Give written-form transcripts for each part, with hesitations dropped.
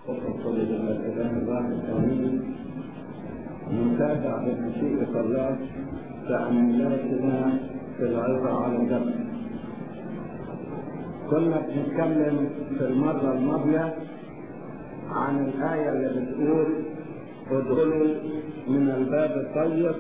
وقل الإله الواحد آمين. نتابع بمشيئة الله تأملاتنا في العظة على الجبل. كنا بنتكلم في المرة الماضية عن الآية اللي بتقول ادخلوا من الباب الضيق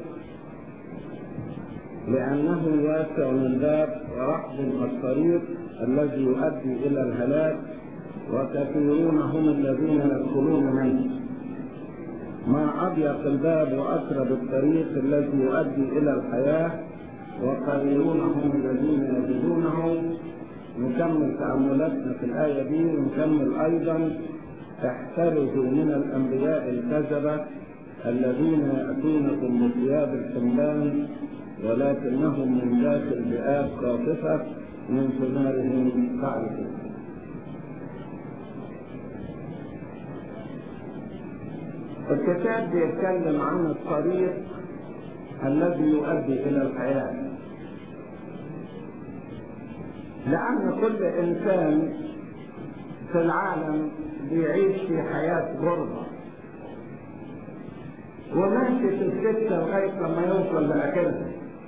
لأنه واسع الباب ورحب الطريق الذي يؤدي إلى الهلاك وكثيرون هم الذين يدخلون منه. ما أضيق الباب وأقرب الطريق الذي يؤدي إلى الحياة وقليلون هم الذين يجدونه. نكمل تأملاتنا في الآية دي ونكمل أيضا احترزوا من الأنبياء الكذبة الذين يأتونكم بثياب الحملان ولكنهم من داخل ذئاب خاطفة من ثمارهم تعرفون. الكتاب بيتكلم عن الطريق الذي يؤدي إلى الحياة، لأن كل إنسان في العالم بيعيش في حياة غربة وماشي في السكة لغاية لما يوصل لآخرها.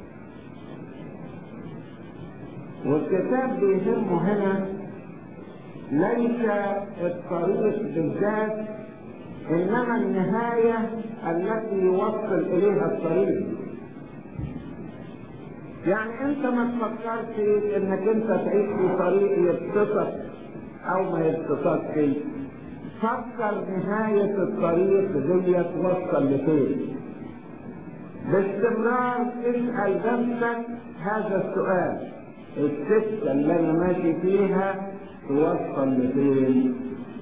والكتاب بيهمه هنا ليس الطريق بالذات إنما النهاية التي يوصل إليها الطريق. يعني أنت ما تفكرش إنك أنت تعيش في طريق يبسطك أو ما يبسطكش. فكر نهاية الطريق دي توصل لفين. باستمرار اسأل نفسك هذا السؤال: السكة اللي أنا ماشي فيها توصل لفين؟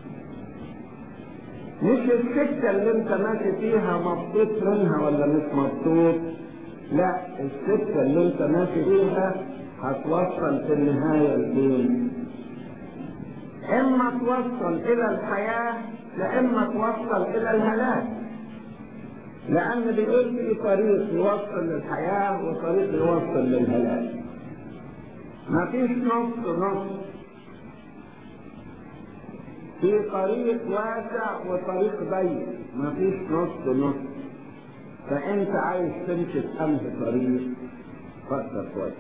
مش السكة اللي انت ماشي فيها مبسوط منها ولا مش مبسوط، لا، السكة اللي انت ماشي فيها هتوصل في النهاية لفين؟ اما توصل الى الحياة لا اما توصل الى الهلاك، لان بيقول في طريق يوصل للحياة وطريق يوصل للهلاك، مفيش نص. في طريق واسع وطريق ضيق، مفيش نص. فانت عايز تمشي في انهي طريق؟ فكر كويس.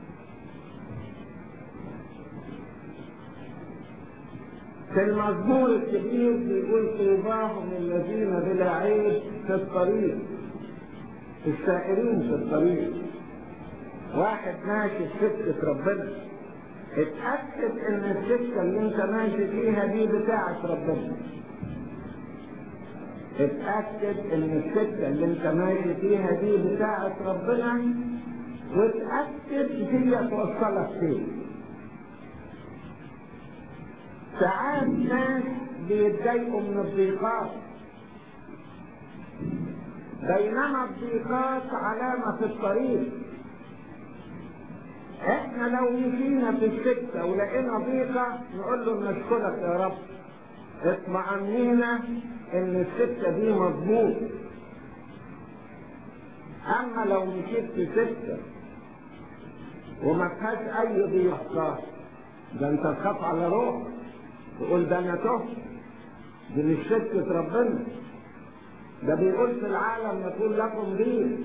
في المزمور الكبير بيقول طوباهم الذين بلا عيب في الطريق، السائرين في الطريق. واحد ماشي في سكة ربنا، اتأكد ان السكة اللي انت ماشي فيها دي بتاعت ربنا. اتأكد ان السكة اللي انت ماشي فيها دي بتاعت ربنا، واتأكد هي توصلك فين. ساعات ناس بيتضايقوا من الضيقات، بينما الضيقات علامة في الطريق. احنا لو مشينا في السكة ولقينا ضيقة نقول له نشكرك يا رب، اطمئنينا ان السكة دي مظبوط. اما لو مشيت في سكة وما فيهاش اي ضيقة، ده انت تخاف على روحك، تقول ده انا تهت، دي مش سكة ربنا. ده بيقول في العالم يكون لكم ضيق،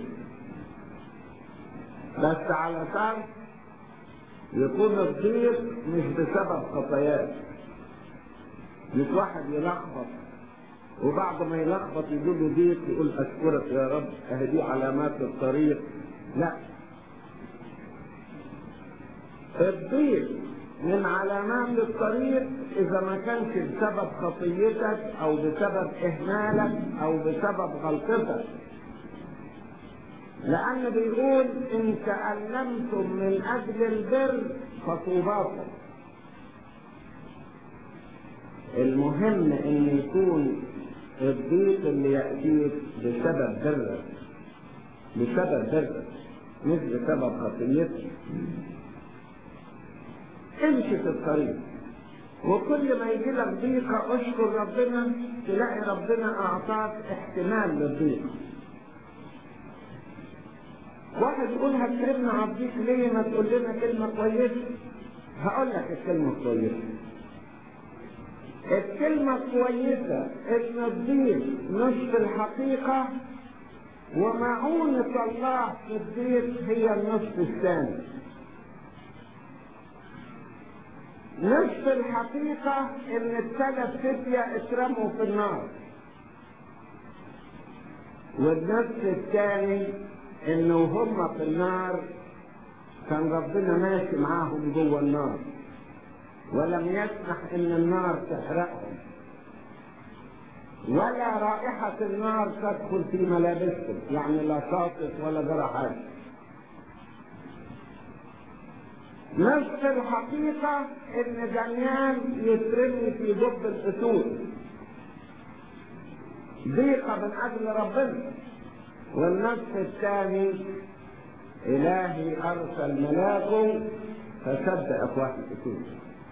بس على شرط يكون الضيق مش بسبب خطاياك. مش واحد يلخبط وبعد ما يلخبط يجيله ضيق يقول اشكرك يا رب اهي دي علامات الطريق. لا، الضيق من علامات الطريق اذا ما كانش بسبب خطيتك او بسبب اهمالك او بسبب غلطتك، لأن بيقول إن تألمتم من أجل البر فطوباكم. المهم إن يكون الضيق اللي يأتيك بسبب برك، مش بسبب خطيتك. امشي في الطريق، وكل ما يجي لك ضيقة اشكر ربنا، تلاقي ربنا أعطاك احتمال للضيقة. واحد يقول هتكلمنا على الضيق ليه؟ ما تقول لنا كلمة كويسة. هقول لك الكلمة كويسة. الكلمة كويسة ان الدين نصف الحقيقة، ومعونة الله في الدين هي النصف الثاني. نصف الحقيقة ان الثلاث فتية اترموا في النار، والنصف الثاني انه هم في النار كان ربنا ماشي معاهم جوه النار ولم يسمح ان النار تحرقهم، ولا رائحة النار تدخل في ملابسهم، يعني لا شاطئ ولا جرى حاجة. نفس الحقيقة ان دانيال يترمي في جب الاسود، ضيقة من اجل ربنا. والنصف الثاني الهي ارسل ملاكه فسد افواه الاسود.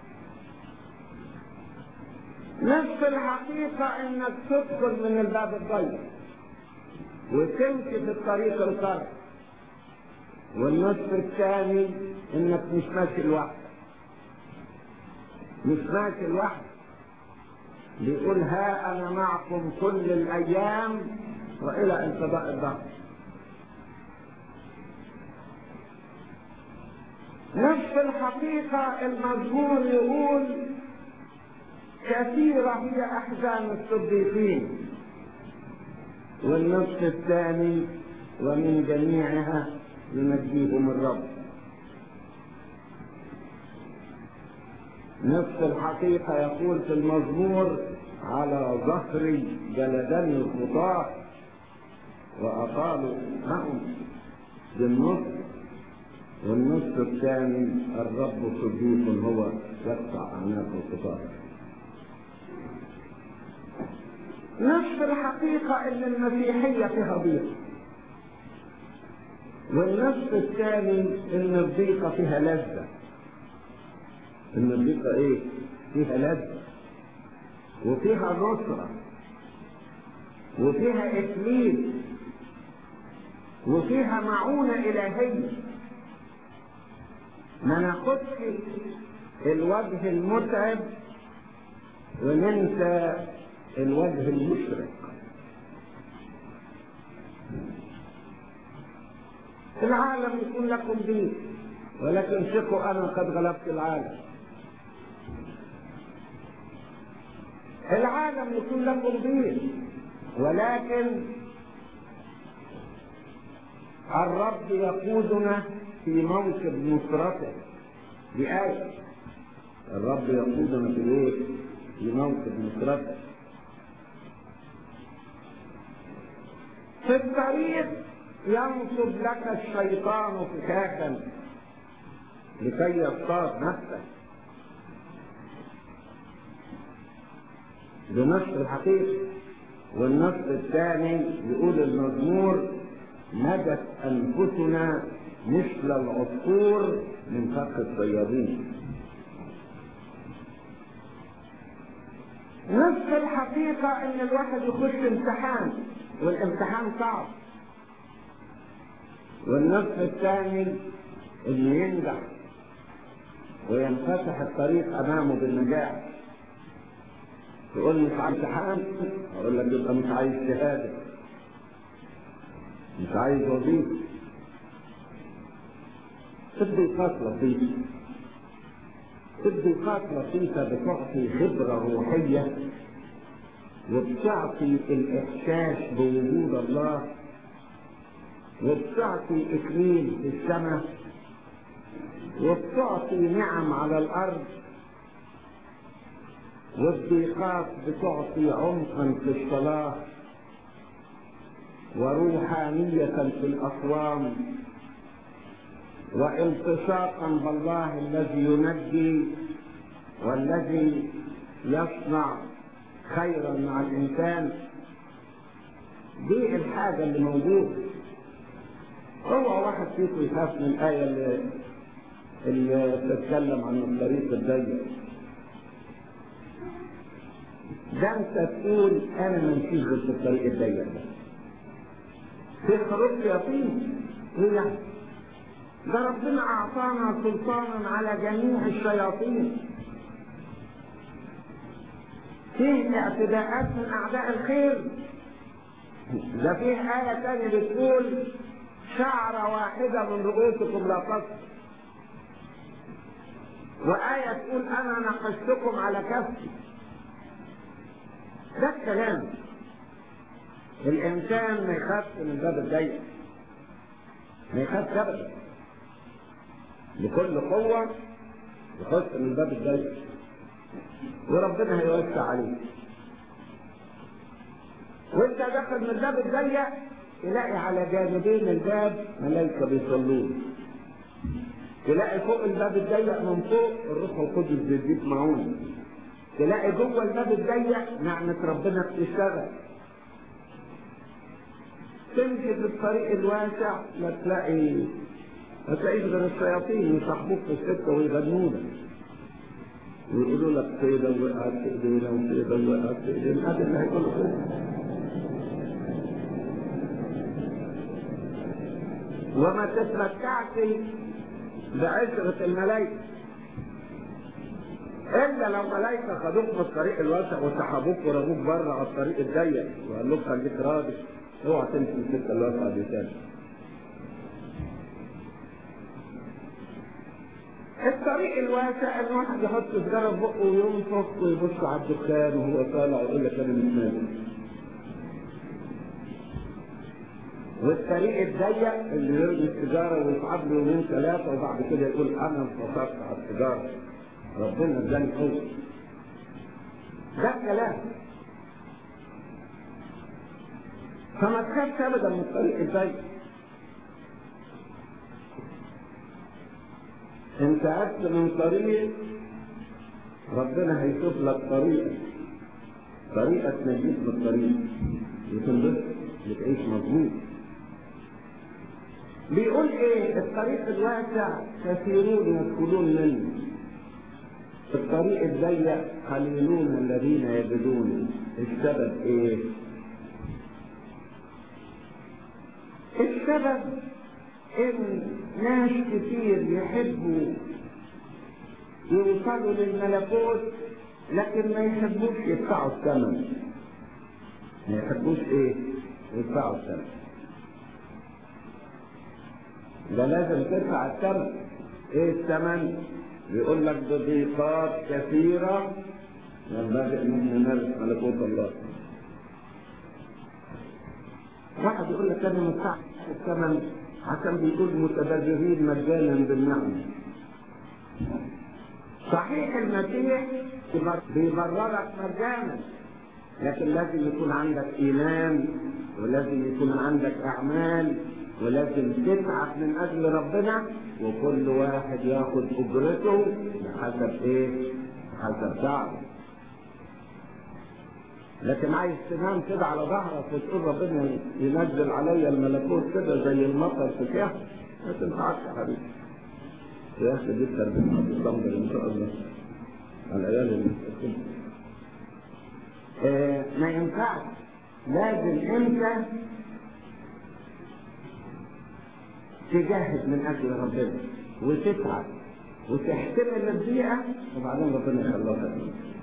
نفس الحقيقة انك تدخل من الباب الضيق وتمشي في الطريق القرب. والنصف الثاني انك مش ماشي لوحدك، مش ماشي لوحدك. بيقول ها انا معكم كل الايام والى انقضاء الدهر. نفس الحقيقة المزمور يقول كثيرة هي احزان الصديقين. والنصف الثاني ومن جميعها ينجيهم الرب. نفس الحقيقة يقول في المزمور على ظهري جلدني الخطاة وأطالوا معهم بالنصف. والنصف الثاني الرب صديق هو يقطع أعناق الخطاة. نفس الحقيقة ان المسيحية فيها ضيق، والنصف الثاني ان الضيقة فيها لذة. ان الضيقة ايه؟ فيها لذة وفيها نصرة وفيها اكليل وفيها معونة الهية. ما ناخدش الوجه المتعب وننسى الوجه المشرق. العالم يكون لكم ضيق، ولكن ثقوا انا قد غلبت العالم. العالم يكون لكم ضيق، ولكن الرب يقودنا في موكب نصرته. بآية الرب يقودنا في ايه؟ في موكب نصرته. في الطريق ينصب لك الشيطان فكاكا لكي يصطاد نفسك. بنص الحقيقة. والنص الثاني يقول المزمور نجت انفسنا مثل العصفور من فخ الصيادين. نفس الحقيقة ان الواحد يخش امتحان والامتحان صعب، والنصف الثاني انه ينجح وينفتح الطريق امامه بالنجاح. تقول مش عايز امتحان، اقول لك يبقى مش عايز شهاده، مش عايز وظيفه. تضييقات لطيفه، تضييقات لطيفه بتعطي خبره روحيه وبتعطي الاحساس بوجود الله وبتعطي اكليل في السماء وبتعطي نعم على الارض. والضيقات بتعطي عمقا في الصلاه وروحانيه في الاصوام والتصاقا بالله الذي ينجي والذي يصنع خيرا مع الانسان. دي الحاجه اللي موجوده. هو واحد فيكم يخاف من الايه اللي تتكلم عن الطريق الضيق ده؟ انت تقول انا ما مشيش غير في الطريق الضيق ده. في حروف يقين هي ده ربنا اعطانا سلطانا على جميع الشياطين. فيه اعتداءات من اعداء الخير. ده فيه آية تانية بتقول شعرة واحدة من رؤوسكم لا تصل، وآية تقول أنا نقشتكم على كفي. ده الكلام. الإنسان ما يخافش من الباب الضيق، ما يخافش أبدا، بكل قوة يخش من الباب الضيق وربنا هيوسع عليه. وانت داخل من الباب الضيق تلاقي على جانبين الباب ملائكة بيصلون، تلاقي فوق الباب الضيق من فوق الروح القدس بيديك معونة، تلاقي جوه الباب الضيق نعمة ربنا بتشتغل. تمشي في الطريق الواسع لا تلاقيش غير الشياطين يصاحبوك في السكة ويغنوا لك ويقولوا لك سيدة وقعت في ايدينا وسيدة وقعت في ايدينا. هذا اللي هيقولوا كده. وما تتمتعش بعشرة الملائكة إلا لو ملائكة خدوك في الطريق الواسع وسحبوك ورموك بره على الطريق الضيق وقال لك خليك راضي اوعى تمشي في السكة الواسعة دي تاني. الطريق الواسع ان واحد يحط سجارة في بقه وينفخ ويبص على الدخان وهو طالع ويقول لك انا مش نازل. والطريق الضيق اللي يرمي السيجاره ويتعب له يومين ثلاثه وبعد كده يقول انا انتصرت على السيجاره ربنا اداني قوه. ده الكلام. فما تخافش ابدا من الطريق الضيق. انت عدت من طريق ربنا هيشوف لك طريقه تنجيك من الطريق وتنبسط وتعيش مظبوط. بيقول ايه؟ الطريق الواسع كثيرون يدخلون منه، الطريق الضيق قليلون الذين يجدون. السبب ايه؟ السبب ان ناس كتير يحبوا يوصلوا للملكوت لكن ما يحبوش يدفعوا الثمن. ما يحبوش ايه؟ يدفعوا الثمن. ده لازم تدفع الثمن. ايه الثمن؟ بيقول لك بضيقات كثيرة ينبغي ان نمارس ملكوت الله. واحد يقول لك انا مدفع الثمن عشان بيقول متبررين مجانا بالنعمة. صحيح المسيح بيبررك مجانا، لكن لازم يكون عندك ايمان ولازم يكون عندك اعمال ولازم تتعب من اجل ربنا، وكل واحد ياخد اجرته بحسب ايه؟ بحسب تعبه. لكن عايز تنام كده على ظهرك وتقول ربنا ينزل عليا الملكوت كده زي المطر في كهف، ما تنفعش يا حبيبي. يا اخي دي تربيه هتتدمر ان شاء الله على العيال المستقيم. ما ينفعش. لازم انت تجاهد من اجل ربنا وتتعب وتحتمل الضيقه وبعدين ربنا يخلصك.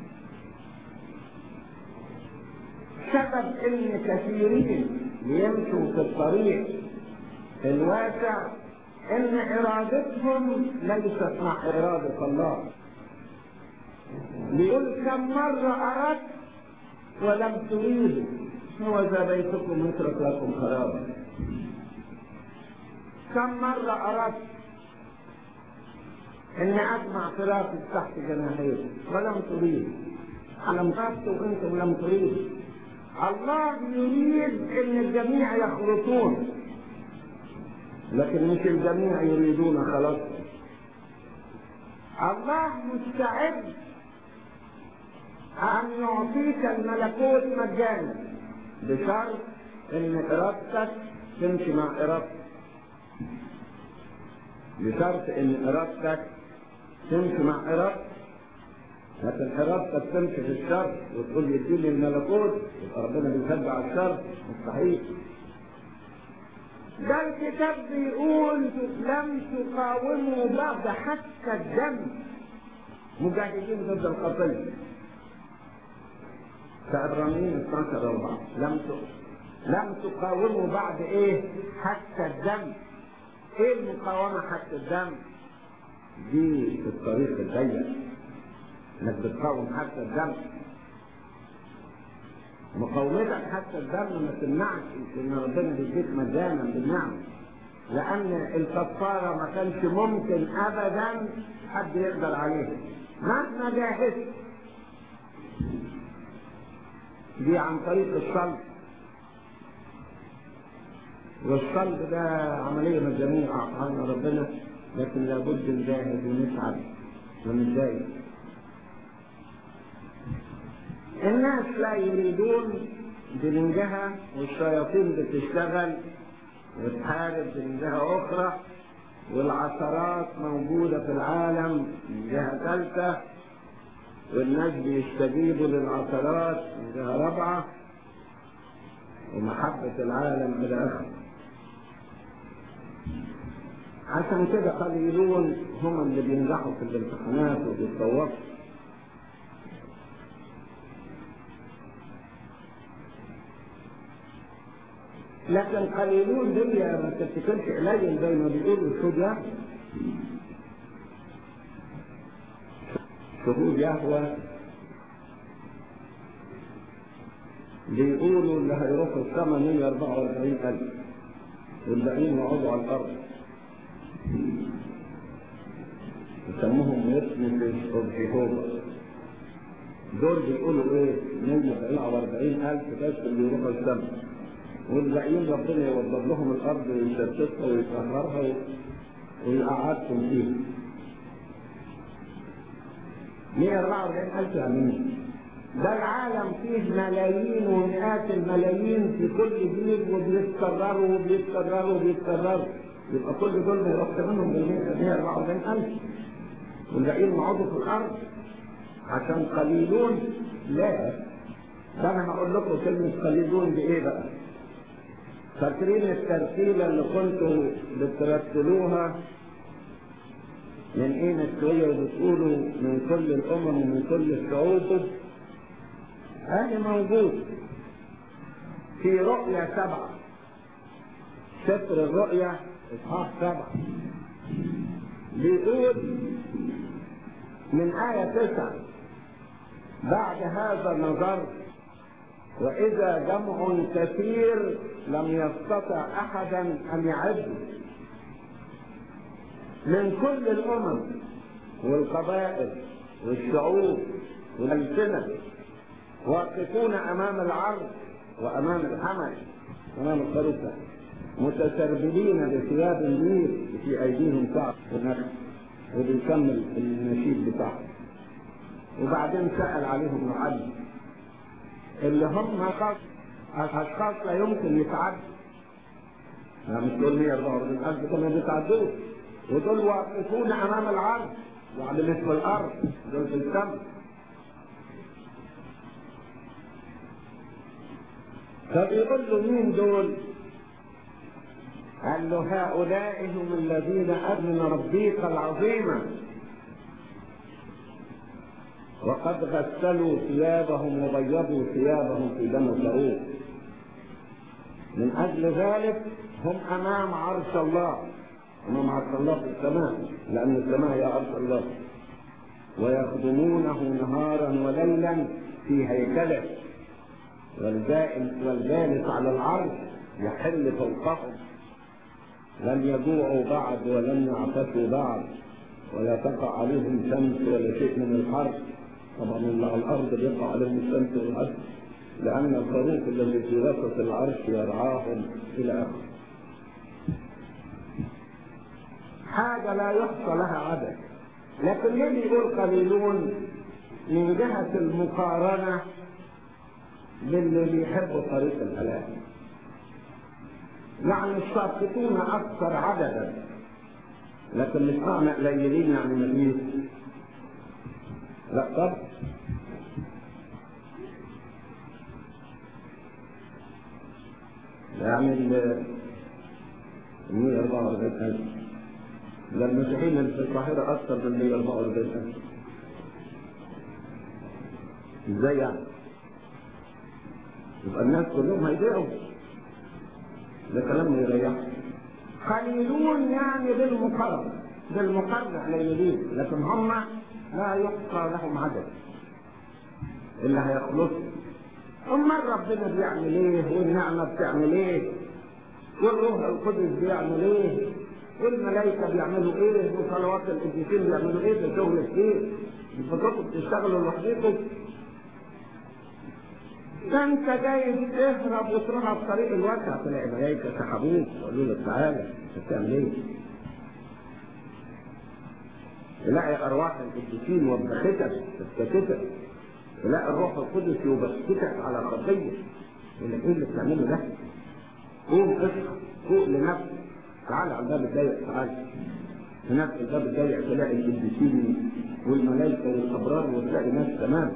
سبب ان كثيرين يمشوا في الطريق الواسع ان ارادتهم ليست مع اراده الله. بيقول كم مره اردت ولم تريدوا هو ذا بيتكم يترك لكم خرابا. كم مرة أردت أن أجمع فراقك تحت جناحيه ولم تريد. ألم تريد وأنتم لم تريدوا. الله يريد أن الجميع يخلصون لكن مش الجميع يريدون خلاص. الله مستعد أن يعطيك الملكوت مجانا بشرط أن إرادتك تمشي مع إرادتك. بشرط ان ارادتك تمشي مع ارادتك. لكن ارادتك تمشي في الشر وتقول يديني الملكوت يبقى ربنا بيشجع الشر، مستحيل. ده الكتاب بيقول لم تقاوموا بعد حتى الدم مجاهدين ضد الخطيه. فعبرانيين 12:4 لم تقاوموا بعد ايه؟ حتى الدم. ايه المقاومة حتى الدم؟ دي الطريق الضيق، انك بتقاوم حتى الدم. مقاومتك حتى الدم ما تمنعش ان ربنا بيديك مجانا بالنعمة، لان الكفارة ما كانش ممكن ابدا حد يقدر عليها مهما جاهدت. دي عن طريق الصلب، والصلب ده عملية مجانية أعطانا ربنا، لكن لابد نجاهد ونتعب ونتضايق. الناس لا يريدون من جهة، والشياطين بتشتغل وتحارب من جهة أخرى، والعثرات موجودة في العالم من جهة ثالثة، والناس بيستجيبوا للعثرات من جهة رابعة، ومحبة العالم إلى آخره. عشان كده قليلون هم اللي بينجحوا في الامتحانات وبيتفوقوا. لكن قليلون دي ما تفتكرش قليل زي ما بيقولوا الشهود. شهود يهوى بيقولوا اللي هيروحوا السما 144,000 والباقيين يقعدوا على الارض، يسموهم ويتنسز اوف جيهوفا. دول بيقولوا ايه؟ 144,000 بس اللي يروحوا السما، والباقيين ربنا يوضب لهم الارض ويشتتها ويطهرها ويقعدكم فيها. 144,000 يعني ده العالم فيه ملايين ومئات الملايين في كل جيل، وبيتكرروا وبيتكرروا وبيتكرروا، يبقى كل دول ما يروحش منهم 144,000 والباقيين يقعدوا في الارض عشان قليلون. لا، ده انا هقول لكم كلمه قليلون دي ايه بقى. فاكرين الترتيله اللي كنتوا بترتلوها من ايه شويه وبتقولوا من كل الامم ومن كل الشعوب؟ هذا موجود في رؤيا 7، سفر الرؤيا اصحاح 7، بيقول من آية 9: بعد هذا نظرت وإذا جمع كثير لم يستطع أحدا أن يعد، من كل الأمم والقبائل والشعوب والألسنة، واقفون أمام العرض وأمام الحمل أمام الخروف، متسربلين بثياب النير في أيديهم كعب ونخل، وبيكمل النشيد بتاعه. وبعدين سأل عليهم معلم اللي هم أشخاص لا يمكن يتعدوا، مش دول 144,000 كانوا بيتعدوا، ودول واقفون أمام العرض يعني مش في الأرض، دول في السماء. فبيقول له مين دول؟ قال له هؤلاء هم الذين أذن ربيك العظيمة وقد غسلوا ثيابهم وبيضوا ثيابهم في دم الخروف. من أجل ذلك هم أمام عرش الله، أمام عرش الله في السماء، لأن السماء هي عرش الله، ويخدمونه نهارا وليلا في هيكله، والجالس على العرش يحل فوقهم. لن يجوعوا بعد ولن يعطشوا بعد، ولا تقع عليهم شمس ولا شيء من الحر. طبعا اللي على الارض بيقع عليهم الشمس والحر، لان الخروف الذي في وسط العرش يرعاهم الى اخره. حاجه لا يحصى لها عدد. لكن ليه بيقول قليلون؟ من جهه المقارنه باللي بيحبوا طريق الهلاك، يعني الساقطون اكثر عددا، لكن مش معنى قليلين يعني مفيش، لا طبعا. يعني 144,000 ده المسيحيين اللي في القاهرة أكثر من 144,000. ازاي يعني؟ يبقى الناس كلهم هيضيعوا. ده كلام يريح. قليلون يعني بالمقرر قليلين، لكن هم لا يحصى لهم عدد اللي هيخلصوا. امال ربنا بيعمل ايه؟ والنعمه بتعمل ايه؟ والروح القدس بيعمل ايه؟ والملائكه بيعملوا ايه؟ وصلوات القديسين بيعملوا ايه؟ ده شغل ايه؟ انتوا بتشتغلوا لوحدكم؟ ده انت جاي تهرب وتروح على طريق الواسع تلاقي ملائكه سحبوك وقالوا لك تعالى انت بتعمل ايه؟ تلاقي ارواح القديسين وبختك تسكتك، تلاقي الروح القدس يبكتك على خطيه، يقول لك ايه اللي بتعمله ده؟ قوم اصحى، فوق لنفسك، تعالى على الباب الضيق، تعالى هناك الباب الضيق تلاقي القديسين والملائكه والابرار وتلاقي ناس تمام.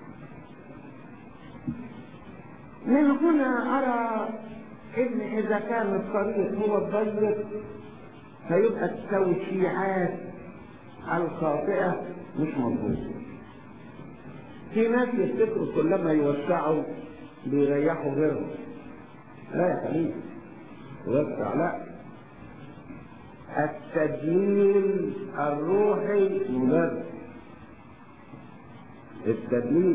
من هنا ارى ان اذا كان الطريق هو الضيق فيبقى التوسيعات الخاطئه مش مظبوطه. في ناس يفتكروا كلما يوسعوا بيريحوا غيرهم. لا يا حبيبي، توسع لا. التدليل الروحي مبرر. التدليل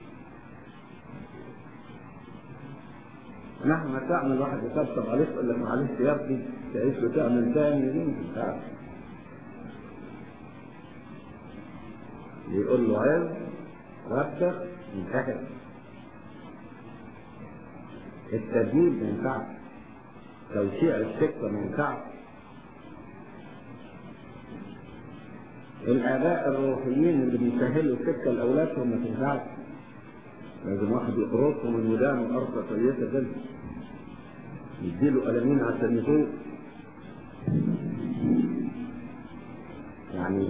مهما تعمل واحد يطبطب عليك يقول لك معلش يا ابني تعيش وتعمل تاني دي مش عارف. يقول له عيب ربك انتهت. التدليل ما ينفعش، توسيع السكه ما ينفعش. الآباء الروحيين اللي بيسهلوا السكه لاولادهم ما تنفعش. لازم واحد يقرصه من ودانه قرصه كويسه كده، يديله قلمين عشان يفوق. يعني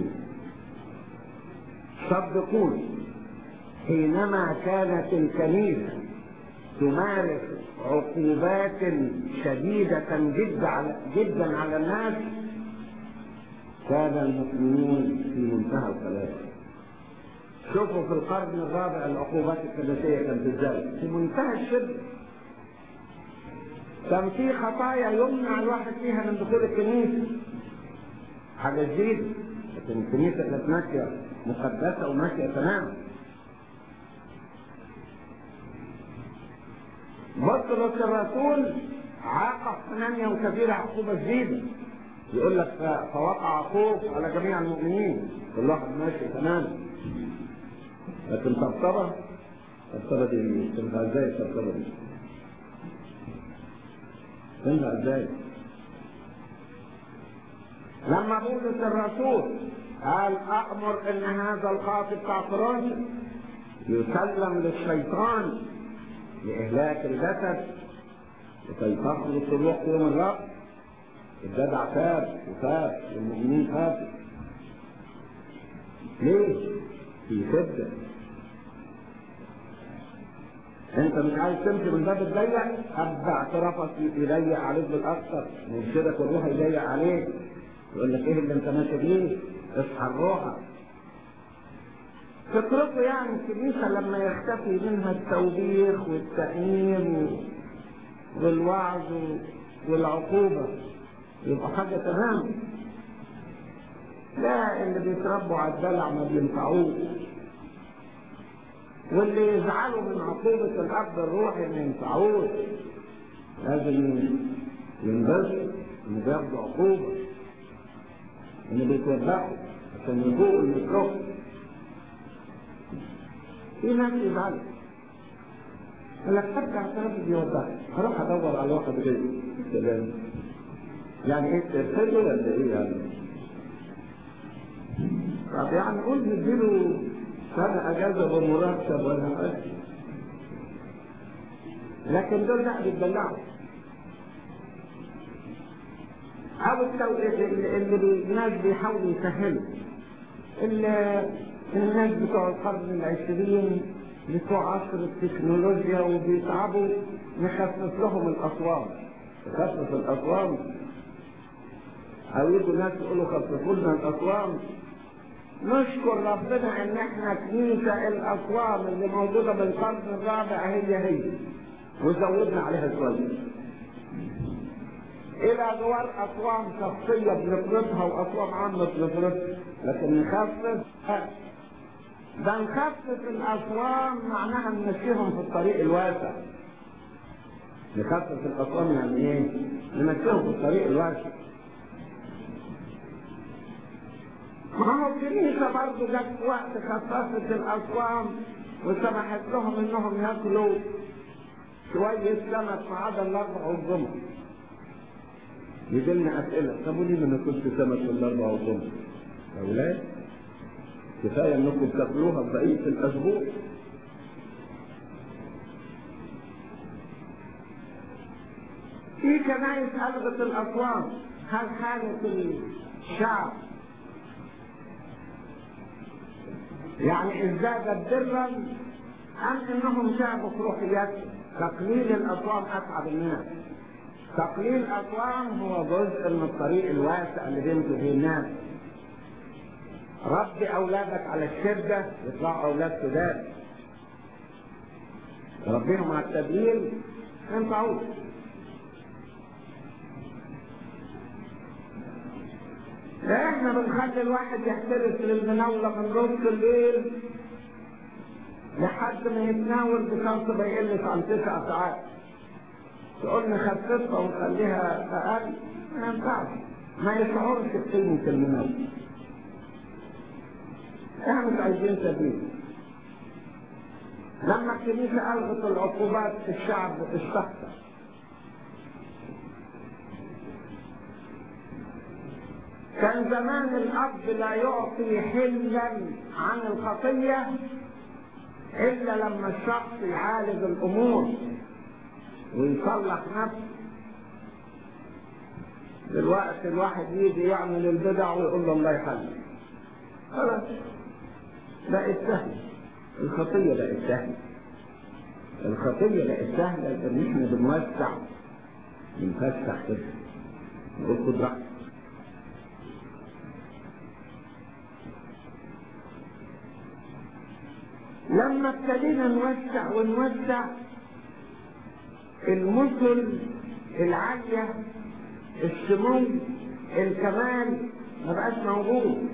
صدقوني حينما كانت الكنيسه تمارس عقوبات شديدة جدا على الناس كان المسلمون في منتهى الخلاف. شوفوا في القرن الرابع العقوبات الكنسية كانت ازاي؟ في منتهى الشدة. كان في خطايا يمنع الواحد فيها من دخول الكنيسة، حاجة جديدة، لكن الكنيسة كانت ماشية مقدسة وماشية تمام. بطرس الرسول عاقب حنانيا وسفيرة عقوبة جديدة، يقول لك فوقع خوف على جميع المؤمنين، كل واحد ماشي تمام. لكن طبطبة دي تنفع ازاي؟ الطبطبة دي تنفع ازاي؟ لما بولس الرسول قال أأمر إن هذا الخاطب بتاع فرنسا يسلم للشيطان لإهلاك الجسد لكي تخلص الروح يوم الرب، الجدع تاب وفات والمؤمنين فاتوا. ليه؟ في شدة. انت مش عايز تمشي من باب الضيق، ابدا اعترافك يضيق عليك بالاكثر، مرشدك والروح يضيق عليك، يقول لك ايه اللي انت ماشي بيه؟ اصحى الروح. فكرته يعني الكنيسه لما يختفي منها التوبيخ والتأمين والوعظ والعقوبه يبقى حاجه تمام. لا، اللي بيتربوا على الدلع ما بينفعوش، واللي يزعلوا من عقوبه الاب الروحي ما ينفعوش. لازم ينبسطوا ان بياخدوا عقوبه، ان بيتوبخوا عشان يفوقوا الميكروب. في ناس يزعلوا يقول لك ترجع اعتراف بيوبخني، هروح ادور على واحد غيره. سلام، يعني ايه ترسله ولا ايه يعني؟ طب يعني قول نديله سنة اجازة بمرتب ولا حاجة. لكن دول لا بيتدلعوا. او اللي الناس بيحاولوا يسهلوا، الناس بتوع القرن العشرين بتوع عصر التكنولوجيا وبيتعبوا نخفف لهم الأصوات. نخفف الأصوات، أو يجوا ناس يقولوا خففوا لنا الأصوات. نشكر ربنا إن إحنا كنيسة الأصوات اللي موجودة بالقرن الرابع هي وزودنا عليها شويه الى جوار اصوام شخصيه بنفرضها واصوام عامه بنفرضها، لكن نخفف ده نخفف الاصوام معناها نمشيهم في الطريق الواسع. نخفف الاصوام يعني ايه؟ نمشيهم في الطريق الواسع. ما هو الكنيسه برضه جت وقت خففت الاصوام وسمحت لهم انهم ياكلوا شويه سمك ما عدا الاربع والجمعه. يجي لنا اسئله، طب وليه ما ناكلش سمك الاربع والجمعه؟ يا اولاد كفايه انكم تاكلوها بقيه الاسبوع. في كنايس الغت الاصوام. هل حاله الشعب يعني ازدادت برا ام انهم شعب في روحياتهم؟ تقليل الاصوام اتعب الناس. تقليل الاصوام هو جزء من الطريق الواسع اللي بيمشي فيه الناس. ربي اولادك على الشده يطلعوا اولاد سداد. ربيهم على التدليل ينفعوش. احنا بنخلي الواحد يحترس للمناولة من نص الليل لحد ما يتناول بشرط ما يقلش عن 9 ساعات. تقول نخففها ونخليها اقل، ما ينفعش، ما يشعرش بقيمة المناولة. احنا مش عايزين سبيل. لما الكنيسة الغت العقوبات الشعب استخسر. كان زمان الأب لا يعطي حلا عن الخطية إلا لما الشخص يعالج الأمور ويصلح نفسه. دلوقتي الواحد يجي يعمل البدع ويقول له الله يحلل. خلاص بقت سهلة. الخطية بقت سهلة. الخطية بقت سهلة لأن احنا بنوسع بنفتح كده نقول خد راحتك. لما ابتدينا نوسع ونوسع المثل العالية السمو الكمال ما بقاش موجود.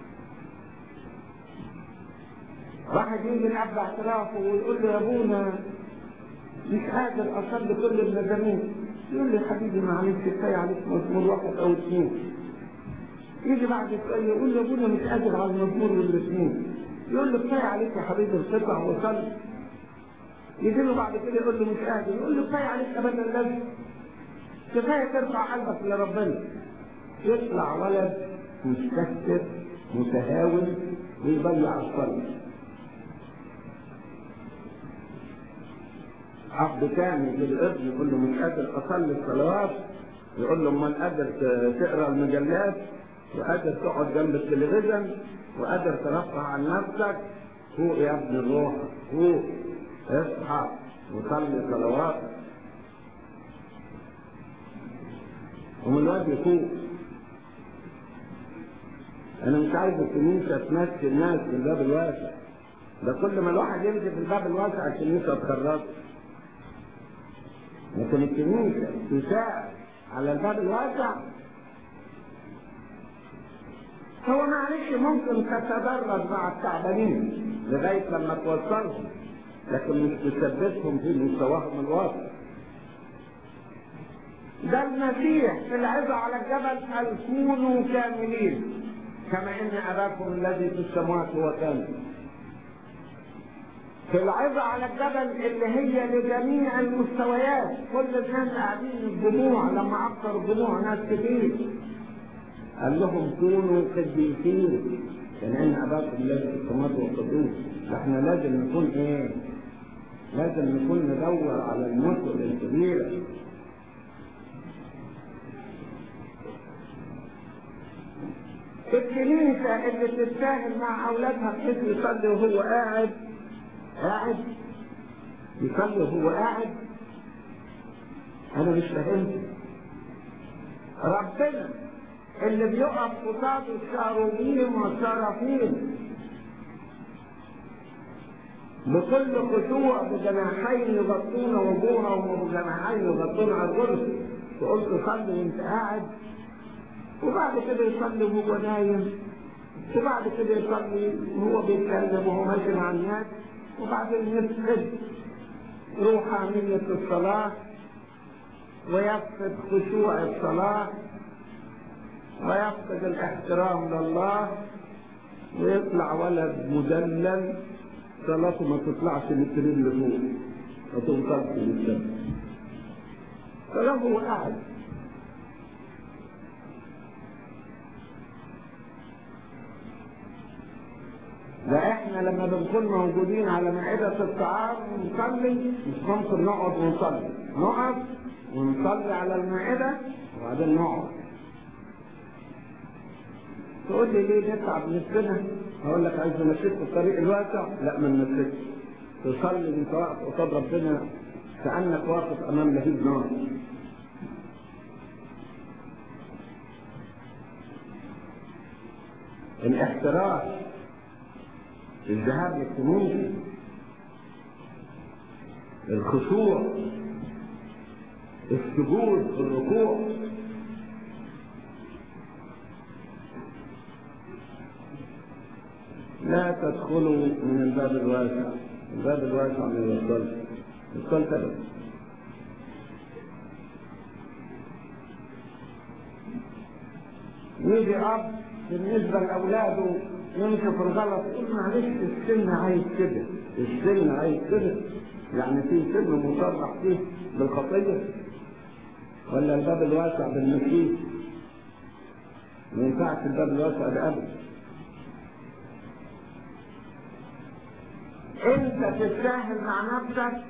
واحد يجي الاب اعترافه ويقول له يا ابونا مش قادر اصلي كل المزامير. يقول لي حبيبي معلش كفايه عليك مزمور 1 أو 2. يجي بعد شويه يقول له يا ابونا مش قادر على المزمور والاثنين. يقول له كفايه عليك يا حبيبي القطع وصلي. يجي له بعد كده يقول له مش قادر. يقول له كفايه عليك ابدا اللازم، كفايه ترفع قلبك لربنا. يطلع ولد مستكبر متهاون ويضيع الصلاه. اب تاني للابن يقول له مش قادر اصلي الصلوات، يقول له امال قادر تقرا المجلات وقادر تقعد جنب التلفزيون وقادر ترفع عن نفسك. فوق يا ابن الروح، فوق اصحى وصلي صلواتك. ومن الوقت يفوق. انا مش عايز الكنيسه تمشي الناس في الباب الواسع. ده كل ما الواحد يمشي في الباب الواسع الكنيسه تخرجه. لكن الكنيسه تساعد على الباب الواسع. هو معلش ممكن تتدرج مع التعبانين لغايه لما توصلهم، لكن مش تثبتهم في مستواهم الواقع. ده المسيح في العظة على الجبل قال كونوا كاملين كما ان اباكم الذي في السماوات هو كامل. في العظة على الجبل اللي هي لجميع المستويات، كل الناس قاعدين الجموع، لما اكثر الجموع ناس كتير قال لهم كونوا قديسين كما ان اباكم الذي في السماوات هو قدوس. احنا لازم نكون ايه؟ لازم نكون ندور على المثل الكبيرة. الكنيسة اللي تتساهل مع اولادها بحيث يصلي وهو قاعد يصلي وهو قاعد، انا مش فاهمت. ربنا اللي بيقف قصاد الشاروبيم والشرافين بكل خشوع بجناحين يغطون وجوههم وبجناحين يغطون ارجلهم. تقول تصلي وانت قاعد، وبعد كده يصلي وهو نايم، وبعد كده يصلي وهو بيتكلم وهو ماشي مع الناس، وبعدين يفقد روحانية الصلاة ويفقد خشوع الصلاة ويفقد الاحترام لله، ويطلع ولد مدلل صلاته ما تطلعش للسرير لفوق، ما توصلش للسما. فله قاعد. ده احنا لما بنكون موجودين على مائدة الطعام ونصلي مش ممكن نقعد ونصلي، نقف ونصلي على المائدة وبعدين نقعد. تقول لي ليه نتعب نفسنا؟ هقول لك عايز نمشيك في الطريق الواسع؟ لا، ما نمشيكش. تصلي وانت واقف قصاد ربنا كأنك واقف امام لهيب نار. الاحتراس، الذهاب للكنوز، الخشوع، السجود في الركوع. لا تدخلوا من الباب الواسع، الباب الواسع من الصلب، الصلب أبدا. يجي أب بالنسبة لأولاده يمشي في الغلط يقول معلش السن عايز كده، السن عايز كده، يعني في سن مصرح فيه بالخطية، ولا الباب الواسع بالمشي؟ ما ينفعش الباب الواسع ده أبدا. انت تتساهل مع نفسك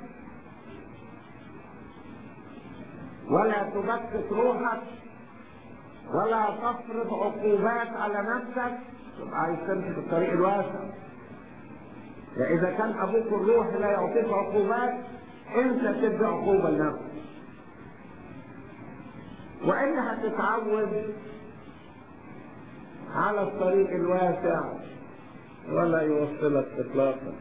ولا تبكت روحك ولا تفرض عقوبات على نفسك، تبقى عايز تمشي في الطريق الواسع. فاذا كان ابوك الروح لا يعطيك عقوبات، انت تدي عقوبه لنفسك، والا هتتعود على الطريق الواسع ولا يوصلك اطلاقا.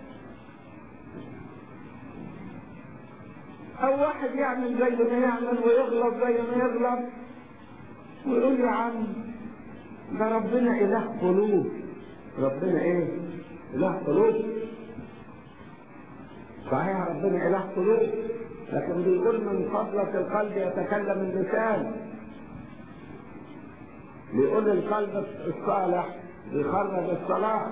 او واحد يعمل زي ما يعمل ويغلط زي ما يغلط ويقول يا عم ده ربنا اله قلوب. ربنا ايه؟ اله قلوب. صحيح ربنا اله قلوب، لكن بيقول من فضلة القلب يتكلم اللسان. بيقول القلب الصالح بيخرج الصلاة،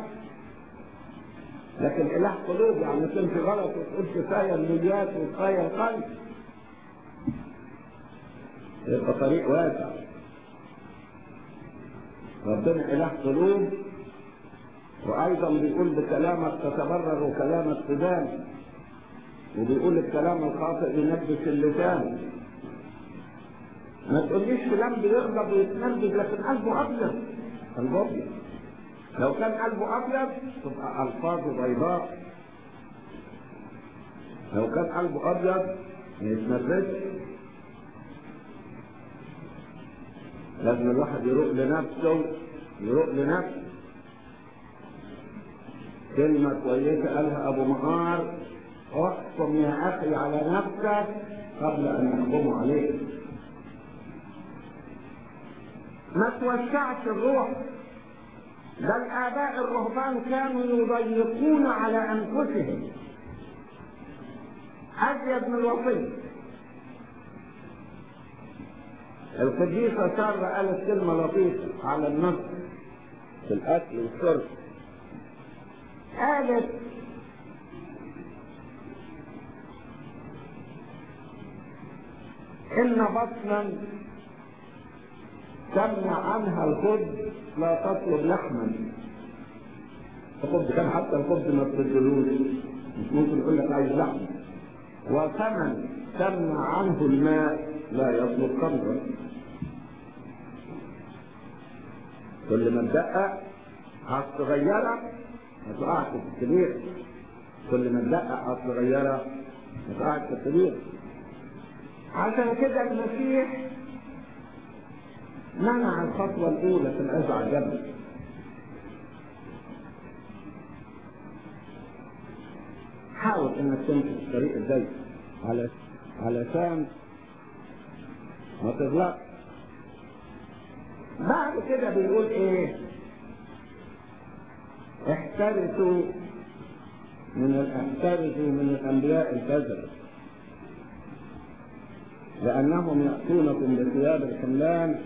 لكن اله قلوب يعني تمشي غلط وتقول كفايه النيات وكفايه القلب، يبقى طريق واسع. ربنا اله قلوب، وايضا بيقول بكلامك تتبرر وكلامك تبان، وبيقول الكلام الخاطئ ينبس اللسان. ما تقوليش فلان بيغضب ويتنرفز لكن قلبه ابيض. قلبه ابيض. لو كان قلبه ابيض تبقى الفاظه بيضاء. لو كان قلبه ابيض ما يتنرفزش. لازم الواحد يروق لنفسه، يروق لنفسه. كلمة كويسة قالها أبو مقار: احكم يا أخي على نفسك قبل أن يحكموا عليك. ما توسعش الروح. ده الآباء الرهبان كانوا يضيقون على أنفسهم أزيد من الوصية. القديسة سارة قالت كلمة لطيفة على النص في الأكل والشرب. قالت: إن بطنا تمنع عنها الخبز لا تطلب لحما. الخبز كان حتى الخبز ما بتدلوش، مش ممكن يقول لك عايز لحم. وثمن تمنع عنه الماء لا يطلب خمرا. كل ما تدقق هتغيرها ما تقعش في الكبير. كل ما تدقق هتغيرها ما تقعش في الكبير. عشان كده المسيح منع الخطوة الأولى في الأزع حاول انك تمشي في الطريق الضيق علشان ما تغلطش. بعد كده بيقول ايه؟ احترسوا من الانبياء الكذبة لانهم ياتونكم بثياب الحملان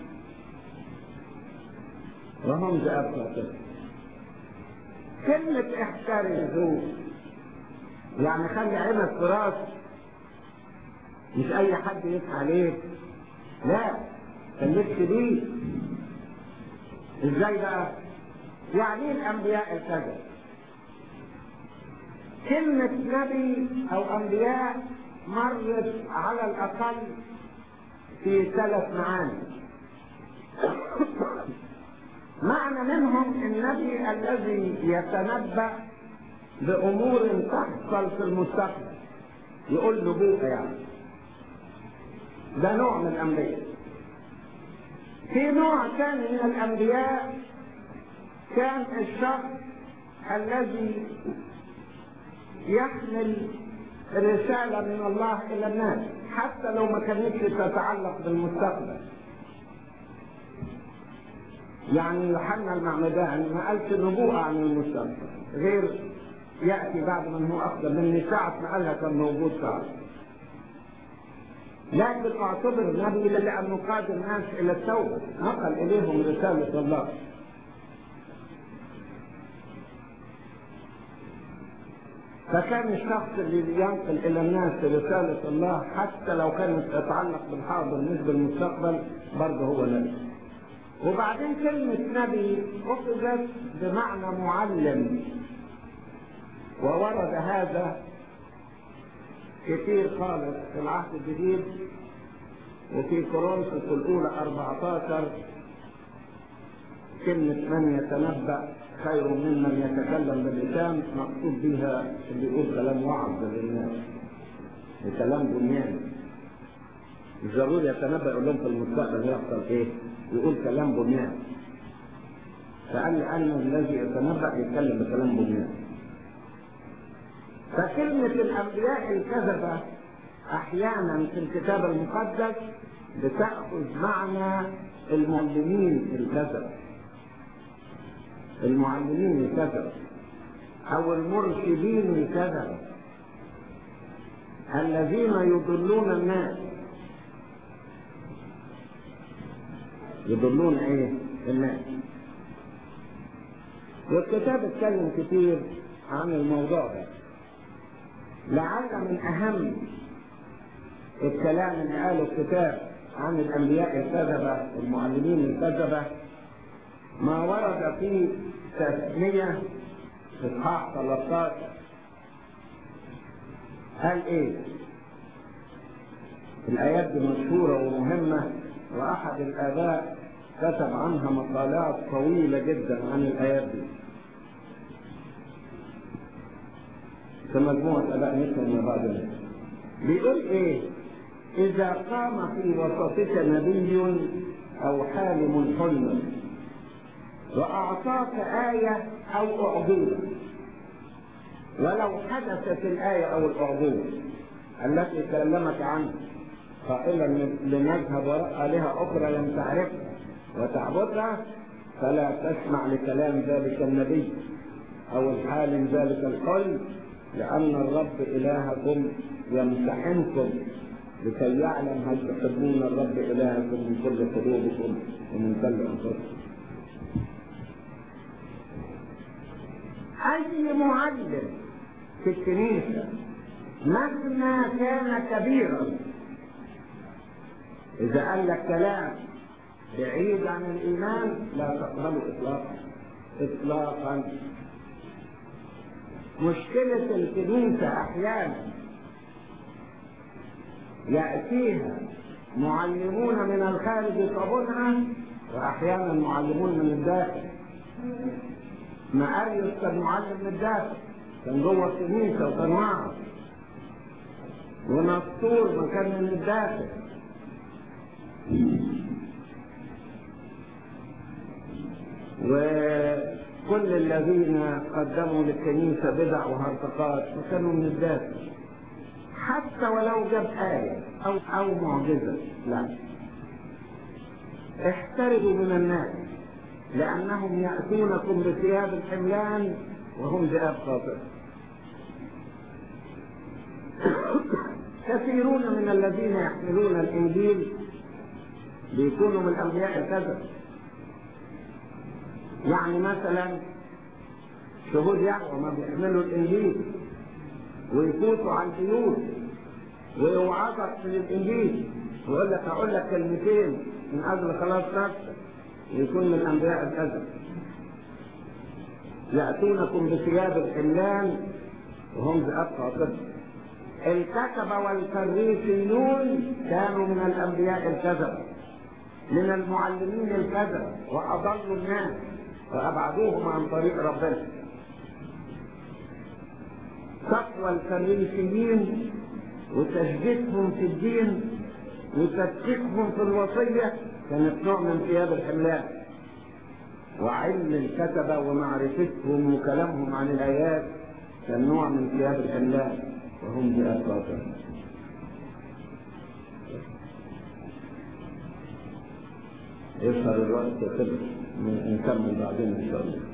وهم ذئاب خاطئة. كلمة احترسوا يعني خلي عينك في راسك، مش اي حد يسعى عليك، لا خليك شديد. ازاي بقى؟ يعني الانبياء الكذب كلمة نبي او انبياء مرت على الاقل في 3 معاني. معنى منهم النبي الذي يتنبأ بامور تحصل في المستقبل، يقول نبوءة يعني، ده نوع من الانبياء. في نوع ثاني من الانبياء كان الشخص الذي يحمل رسالة من الله الى الناس حتى لو ما كانتش تتعلق بالمستقبل. يعني يوحنا المعمدان ما قالش نبوءة عن المستقبل غير يأتي بعد من هو أفضل مني، ساعة ما قالها كان موجود فعلا. لكن اعتبر نبي لأنه قاد الناس إلى التوبة، نقل إليهم رسالة الله. فكان الشخص اللي ينقل إلى الناس رسالة الله حتى لو كانت تتعلق بالحاضر مش بالمستقبل برضه هو نبي. وبعدين كلمة نبي أخذت بمعنى معلم، وورد هذا كثير خالص في العهد الجديد، وفي كورنثوس الأولى 14 كلمة من يتنبأ خير ممن يتكلم باللسان، مقصود بها اللي يقول كلام وعظ للناس وكلام بنيان. مش ضروري يتنبأ يقول لهم في المستقبل يحصل ايه، يقول كلام بنيان. فقال أن الذي يتنبأ يتكلم بكلام بنيان. فكلمة الأنبياء الكذبة أحيانا في الكتاب المقدس بتأخذ معنى المعلمين الكذبة، المعلمين الكذبة أو المرشدين الكذبة الذين يضلون الناس. يضلون ايه؟ الناس. والكتاب اتكلم كتير عن الموضوع ده. لعل من اهم الكلام اللي قاله الكتاب عن الانبياء الكذبة والمعلمين الكذبة ما ورد في تثنية اصحاح 13. قال ايه؟ الايات دي مشهورة ومهمة، واحد الاباء كتب عنها مقالات طويلة جدا عن الايات دي في مجموعة اباء مثل ما بعد. بيقول ايه؟ اذا قام في وسطك نبي او حالم حلما واعطاك آية او اعجوبة، ولو حدثت الآية او الاعجوبة التي كلمك عنها قائلا لنذهب وراء آلهة أخرى لم تعرفها وتعبدها، فلا تسمع لكلام ذلك النبي أو الحالم ذلك الحلم، لأن الرب إلهكم يمتحنكم لكي يعلم هل تحبون الرب إلهكم من كل قلوبكم ومن كل أنفسكم. أي معلم في الكنيسة مهما كان كبيرا إذا قال لك كلام بعيد عن الإيمان لا تقبله إطلاقا إطلاقا. مشكلة الكنيسة أحيانا يأتيها معلمون من الخارج يطلبونها، وأحيانا معلمون من الداخل. ماريوس كان معلم من الداخل، كان جوه الكنيسة وكان معه، ونسطور ما كان من الداخل. كل الذين قدموا للكنيسة بدع وهرطقات وكانوا من الداخل، حتى ولو جاب آية أو معجزة. لا، احترموا من الناس لأنهم يأتونكم بثياب الحملان وهم ذئاب خاطئة. كثيرون من الذين يحملون الإنجيل بيكونوا من أنبياء الكذب. يعني مثلا شهود يهوه ما بيحملوا الإنجيل ويفوتوا على البيوت ويوعظك من الإنجيل ويقول لك هقول لك كلمتين من أجل خلاص نفسك، ويكون من أنبياء الكذب. يأتونكم بثياب الحملان وهم ذئاب خاطئة. الكتبة والفريسيون كانوا من الأنبياء الكذب، من المعلمين الكذب، وأضلوا الناس وأبعدوهم عن طريق ربنا. تقوى الفريسيين وتشديدهم في الدين وتدقيقهم في الوصية كانت نوع من ثياب الحملان، وعلم الكتبة ومعرفتهم وكلامهم عن الآيات كان نوع من ثياب الحملان وهم ذئاب خاطئة. يظهر الوقت كده، نكمل بعدين إن شاء الله.